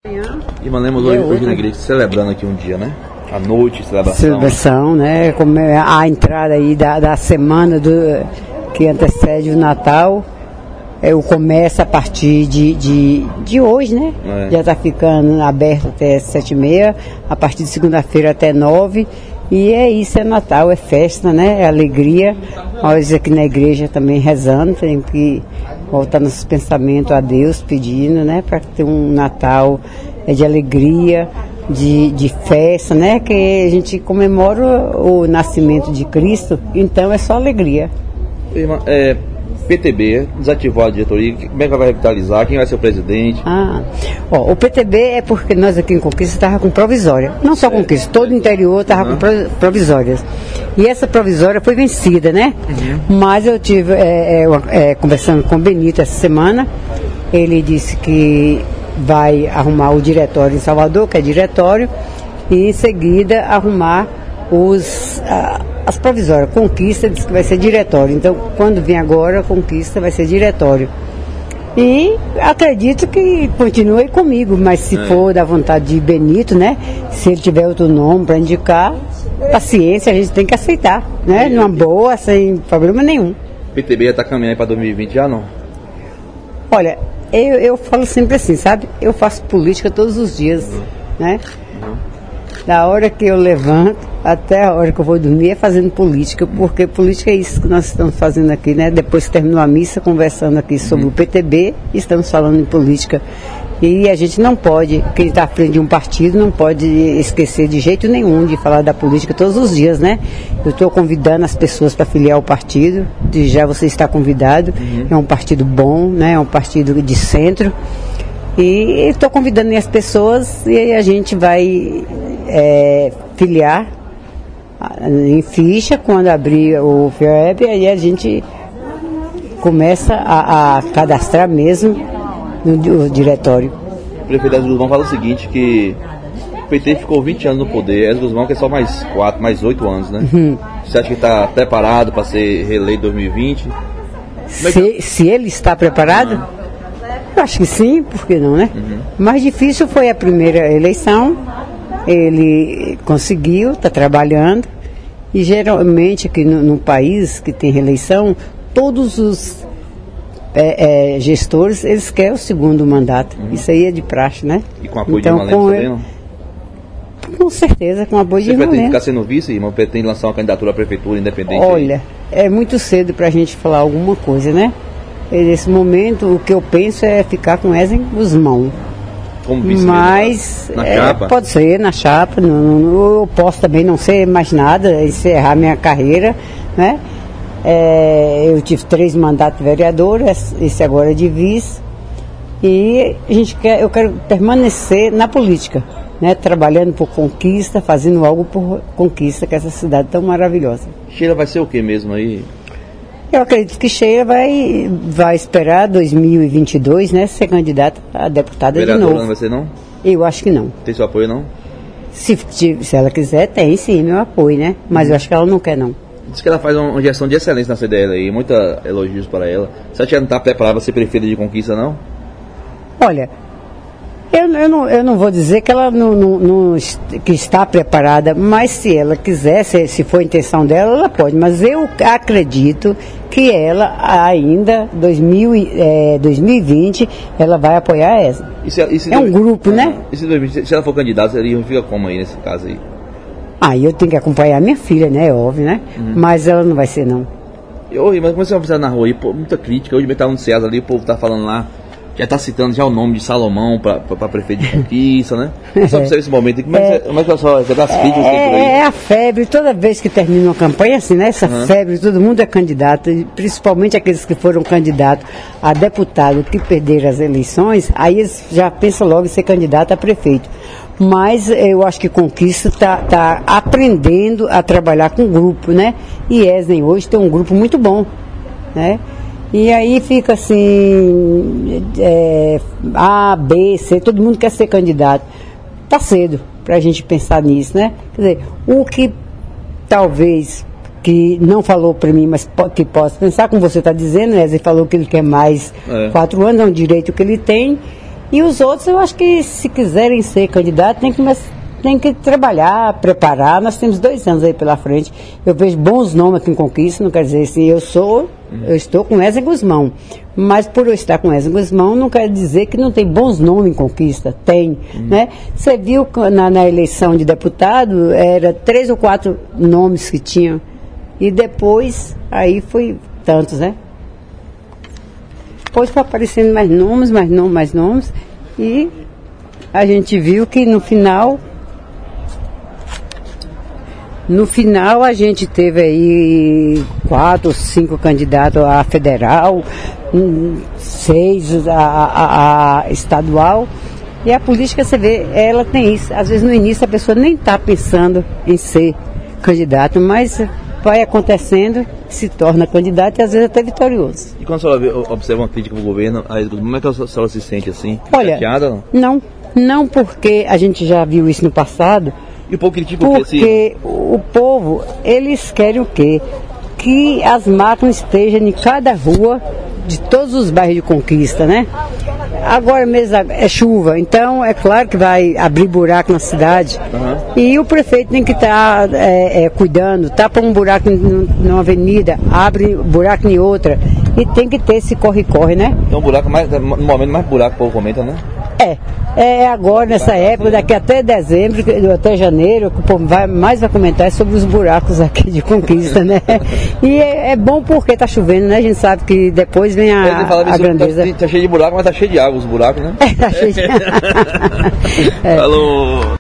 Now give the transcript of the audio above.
E Malemos hoje na igreja celebrando aqui um dia, né? A noite, celebração, né? Como a entrada aí da semana que antecede o Natal. Eu começo a partir de hoje, né? Já está ficando aberto até 7h30, a partir de segunda-feira até 9h. E é isso, é Natal, é festa, né? É alegria. Nós aqui na igreja também rezando, tem que voltar nossos pensamentos a Deus, pedindo, né? Para ter um Natal de alegria, de festa, né? Que a gente comemora o nascimento de Cristo, então é só alegria. PTB desativou a diretoria, como é que vai revitalizar? Quem vai ser o presidente? O PTB é porque nós aqui em Conquista estávamos com provisória, não só Conquista, todo o interior estava com provisórias. E essa provisória foi vencida, né? Mas eu tive, conversando com o Benito essa semana, ele disse que vai arrumar o diretório em Salvador, que é diretório, e em seguida arrumar as provisórias. Conquista diz que vai ser diretório, então quando vem agora, Conquista vai ser diretório. E acredito que continue comigo, mas se for da vontade de Benito, né? Se ele tiver outro nome para indicar, paciência, a gente tem que aceitar, né? Numa boa, sem problema nenhum. PTB já está caminhando para 2020 já não? Olha, eu falo sempre assim, sabe? Eu faço política todos os dias, né? Da hora que eu levanto até a hora que eu vou dormir é fazendo política, porque política é isso que nós estamos fazendo aqui, né? Depois que terminou a missa, conversando aqui sobre o PTB, estamos falando em política. E a gente não pode, quem está à frente de um partido, não pode esquecer de jeito nenhum de falar da política todos os dias, né? Eu estou convidando as pessoas para filiar o partido, já você está convidado, é um partido bom, né? É um partido de centro. E estou convidando as pessoas e a gente vai filiar em ficha quando abrir o FIOEB, aí a gente começa a cadastrar mesmo no diretório. O prefeito Ezio Guzmão fala o seguinte, que o PT ficou 20 anos no poder, Ezio Guzmão quer só mais 8 anos, né? Você acha que está preparado para ser reeleito em 2020? Se ele está preparado? Eu acho que sim, por que não, né? Mais difícil foi a primeira eleição, ele conseguiu, está trabalhando, e geralmente aqui no país que tem reeleição, todos os gestores, eles querem o segundo mandato. Isso aí é de praxe, né? E com apoio de Malemos também, não? Com certeza, com apoio de Malemos. Você pretende ficar sendo vice, irmão? Pretende lançar uma candidatura à prefeitura independente? Olha, é muito cedo para a gente falar alguma coisa, né? E nesse momento, o que eu penso é ficar com Ezio Guzmão. Como vice Mas na chapa? Pode ser na chapa, eu posso também não ser mais nada, encerrar minha carreira, né? Eu tive 3 mandatos de vereador, esse agora é de vice, e eu quero permanecer na política, né? Trabalhando por Conquista, fazendo algo por Conquista, que é essa cidade tão maravilhosa. Sheila vai ser o que mesmo aí? Eu acredito que Sheila vai esperar 2022, né, ser candidata a deputada de novo. Não vai ser, não? Eu acho que não. Tem seu apoio, não? Se ela quiser, tem sim meu apoio, né? Mas eu acho que ela não quer, não. Diz que ela faz uma gestão de excelência na CDL aí, muitos elogios para ela. Você acha que ela não está preparada para ser prefeita de Conquista, não? Olha, eu não vou dizer que ela que está preparada, mas se ela quiser, se for a intenção dela, ela pode. Mas eu acredito que ela ainda, 2020, ela vai apoiar essa. É um grupo, né? E se ela for candidata, ela fica como aí nesse caso aí? Aí eu tenho que acompanhar minha filha, né? É óbvio, né? Mas ela não vai ser, não. Mas como você vai precisar na rua aí? Pô, muita crítica. Hoje mesmo estava no Ceasa ali, o povo tá falando lá. Já está citando já o nome de Salomão para prefeito de Conquista, né? Só para esse momento. Como é que pessoal já dá as críticas por aí? É a febre, toda vez que termina uma campanha assim, né? Essa febre, todo mundo é candidato, principalmente aqueles que foram candidatos a deputado que perderam as eleições, aí eles já pensam logo em ser candidato a prefeito. Mas eu acho que Conquista está aprendendo a trabalhar com grupo, né? E Esnem hoje tem um grupo muito bom, né? E aí fica assim, A, B, C, todo mundo quer ser candidato. Tá cedo para a gente pensar nisso, né? Quer dizer, o que talvez que não falou para mim, mas que posso pensar, como você está dizendo, né? Ele falou que ele quer mais 4 anos, é um direito que ele tem. E os outros, eu acho que se quiserem ser candidatos, tem que trabalhar, preparar. Nós temos 2 anos aí pela frente. Eu vejo bons nomes aqui em Conquista, não quer dizer assim, eu estou com Wesley Guzmão. Mas por eu estar com Wesley Guzmão, não quer dizer que não tem bons nomes em Conquista. Tem, né? Você viu na eleição de deputado, era 3 ou 4 nomes que tinham. E depois, aí foi tantos, né? Depois foi aparecendo mais nomes. E a gente viu que no final a gente teve aí 4 ou 5 candidatos a federal, 6 a estadual. E a política, você vê, ela tem isso. Às vezes no início a pessoa nem está pensando em ser candidato, mas vai acontecendo, se torna candidato e às vezes até vitorioso. E quando a senhora observa uma crítica para o governo, como é que a senhora se sente assim? Olha, chateada, não? Não porque a gente já viu isso no passado. E o povo critica o quê? Porque o povo, eles querem o quê? Que as máquinas estejam em cada rua de todos os bairros de Conquista, né? Agora mesmo é chuva, então é claro que vai abrir buraco na cidade. E o prefeito tem que estar cuidando, tapa um buraco numa avenida, abre buraco em outra. E tem que ter esse corre-corre, né? Então no momento mais buraco o povo comenta, né? É agora, nessa época, daqui até dezembro, até janeiro, que o povo mais vai comentar sobre os buracos aqui de Conquista, né? E é bom porque está chovendo, né? A gente sabe que depois vem a grandeza. Tá cheio de buraco, mas tá cheio de água os buracos, né? Tá cheio de... Falou!